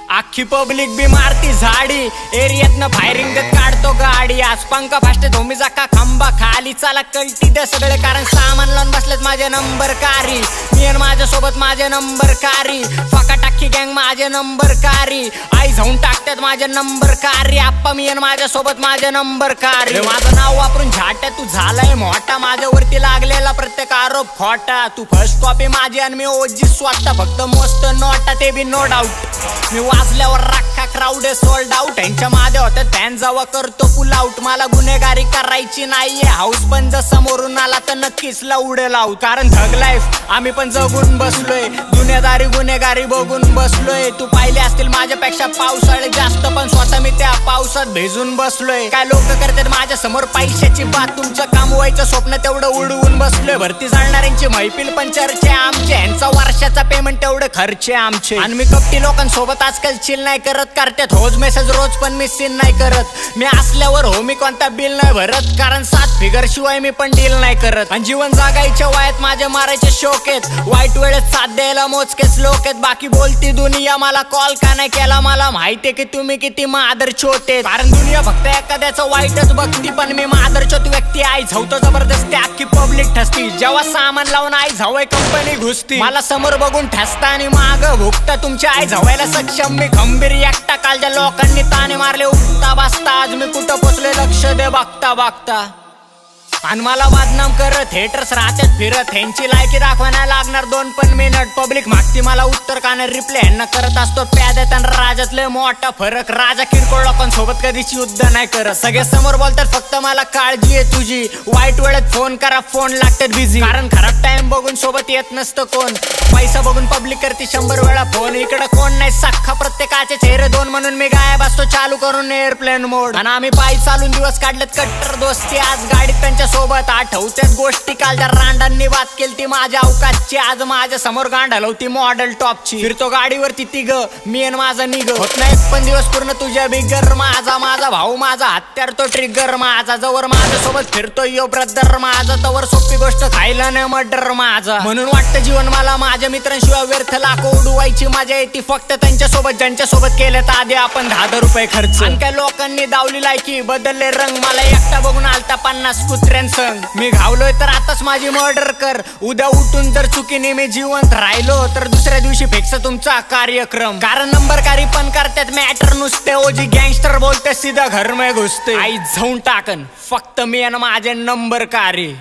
आखी पब्लिक बी मारती झाडी, एरियातनं फायरिंग देत काढतो गाडी। आज पंखा फास्ट धोमी जाका खंबा खाली, चला कल्टी दे सगळे कारण सामान लावून बसलेत माझे नंबर कारी। मी आणि माझ्या सोबत माझे नंबर कारी, फका टाकी गँग माझे नंबर कारी। आई जाऊन टाकतात माझे नंबर कारी, आप्पा मी आणि माझ्या सोबत माझे नंबर कारी। माझं नाव वापरून झाट्या तू झालाय मोठा, माझ्यावरती लागलेला प्रत्येक आरोप खोटा। तू फर्स्ट कॉपी माझी आणि मी ओजी स्वतः, फक्त मस्त नोटा ते बी नो डाऊट। मी वाजल्यावर राखा क्राऊड सोल्ड आउट, यांच्या मागे होते फॅन जेव्हा करतो पुल आउट। मला गुन्हेगारी करायची नाहीये, हाऊस बंद समोरून आला तर नक्कीच लावडे लावू। कारण थग लाईफ आम्ही पण जगून बसलोय, दुनियादारी गुन्हेगारी बघून बसलोय। तू पाहिले असतील माझ्यापेक्षा पावसाळे जास्त, पण स्वतः मी त्या पावसात भिजून बसलोय। काय लोक करतात माझ्या समोर पैशाची बात, तुमचं काम व्हायचं स्वप्न तेवढं उडवून बसलोय। भरती जाणाऱ्यांची मैफिल पण चर्चे आमचे, यांचा वर्षाचा पेमेंट तेवढे खर्चे आमचे। आणि मी कपटी लोकांसोबत आजकाल चिल नाही करत, करतात रोज मेसेज रोज पण मी सीन नाही करत। मी असल्यावर हो मी कोणता बिल नाही भरत, कारण 7 फिगर शिवाय मी पण डील नाही करत। आणि जीवन जागायच्या वयात माझे मारायचे शौक आहेत, वाईट वेळेत साथ द्यायला मोजकेच लोक आहेत। बाकी बोलती दुनिया मला कॉल का नाही केला, मला माहितीये की तुम्ही किती मादरचोत आहेत। कारण दुनिया फक्त एखाद्याचं वाईटच बघती, पण मी मादरचोत व्यक्ती। आई झावतो जबरदस्ती अख्खी पब्लिक ठसती, जेव्हा सामान लावून आई झावय कंपनी घुसती। मला समोर बघून ठसता आणि माग भुकता, तुमच्या आई झावायला सक्षम मी खंबीर एकटा। कालच्या लोकांनी ताने मारले उठता बसता, आज मी कुठं पोचले लक्ष दे बघता बघता। आणि मला बदनाम करत हेटर्स राहतात फिरत, ह्यांची लायकी दाखवायला लागणार 2 मिनिट। पब्लिक मागती मला उत्तर काने रिप्ले, ह्यांना करत असतो प्याद्यात आणि राजातले मोठा फरक। राजा किरकोळ लोकांसोबत कधीच युद्ध नाही करत, सगळे समोर बोलतात फक्त मला काळजी आहे तुझी। वाईट वेळेत फोन करा फोन लागतात बिझी, कारण खराब टाइम बघून सोबत येत नसतं कोण। पैसा बघून पब्लिक करते 100 वेळा फोन, इकडे कोण नाही सख्खा प्रत्येकाचे चेहरे 2 म्हणून मी गायब असतो चालू करून एअरप्लेन मोड। आणि आम्ही पायी चालून दिवस काढलेत कट्टर दोस्ती, आज गाडीत त्यांच्या सोबत आठवत्यात गोष्टी। कालच्या रांडांनी बात केली माझ्या अवकाशची, आज माझ्या समोर गांड हलवती मॉडेल टॉपची। फिरतो गाडीवरती तिघ मी आणि माझा निघ, होत नाही पण दिवस पूर्ण तुझ्या बिगर। माझा भाऊ माझा हत्यार तो ट्रिगर माझा, जवळ माझ्या सोबत फिरतो यो ब्रदर माझा, तवर सोपी गोष्ट खायला नाही मर्डर माझा। म्हणून वाटतं जीवन मला माझ्या मित्रांशिवाय व्यर्थ, लाखो उडवायची मजा येते फक्त त्यांच्यासोबत ज्यांच्यासोबत केलं आधी आपण 10,000 रुपये खर्च। आणि काय लोकांनी दावली लायकी बदलले रंग, मला एकटा बघून आलता 50 कुत्र्यांसंग। मी घावलोय तर आताच माझी मर्डर कर, उद्या उठून जर चुकीने मी जिवंत राहिलो तर दुसऱ्या दिवशी फिक्स तुमचा कार्यक्रम। कारण नंबरकारी पण करतात मॅटर नुसते, ओजी गँगस्टर बोलते सीधा घर में घुसते। आई जाऊन टाकन फक्त मी आणि माझे नंबरकारी,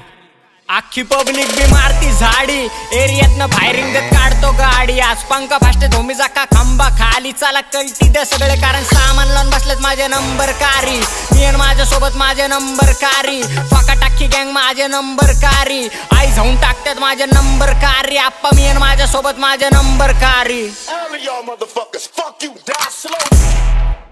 आखी पब्लिक बी मारती झाडी, एरियातनं फायरिंग देत काढतो गाडी। आज पंखा फास्ट धोमी जाका खंबा खाली, चला कल्टी दे सगळे कारण सामान लावून बसलेत माझे नंबर कारी। मी आणि माझ्या सोबत माझे नंबर कारी, फका टाकी गँग माझे नंबर कारी। आई जाऊन टाकतात माझे नंबर कारी, आप्पा मी आणि माझ्या सोबत माझे नंबर कारी। All of y'all motherfuckers, fuck you, die slow.